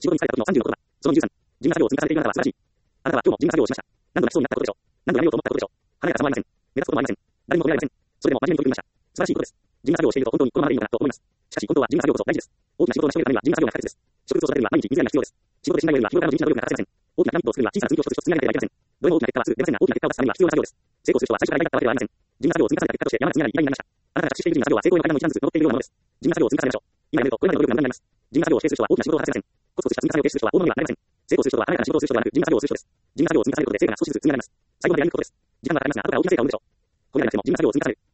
仕事に疲れた時の30の言葉。その23、地味な作業を積み重ねているあなたは素晴らしい。あなたは今日も地味な作業をしました。何度泣きそうになったことでしょう。何度やめようと思ったことでしょう。華やかさもありません。目立つこともありません。誰にも止められません。それでも真面目に取り組みました。素晴らしいことです。地味な作業をしていると本当にこのままでいいのかなと思います。しかし本当は地味な作業こそ大事です。大きな仕事を成し遂げるためには地味な作業が不可欠です。植物を育てるには毎日水やりが必要です。仕事でしないよりは日頃からの地道な努力が欠かせません。大きなピラミッドを作るには小さな積み木を一つ一つ積み上げなければいけません。どれも大きな結果はすぐ出ませんが、大きな結果を出すためには必要な作業です。成功する人は最初から偉大だったわけではありません。地味な作業を積み重ねた結果として山が積み上がり偉大になりました。あなたが着地している地味な作業は成功への階段の一段ずつ登っているようなものです。地味な作業を積み重ねましょう。今やめるとこれまでの努力が無駄になります。地味な作業を否定する人は大きな仕事を果たせません。コツコツした積み重ねを決する人は大物にはなれません。成功する人は華やかな仕事をする人ではなく地味な作業をする人です。地味な作業を積み重ねることで成果が少しずつ積み上げられます。最後までやり抜くことです。時間がかかりますが、後から大きな成果を生むでしょう。これまでなくても地味な作業を積み重ねる。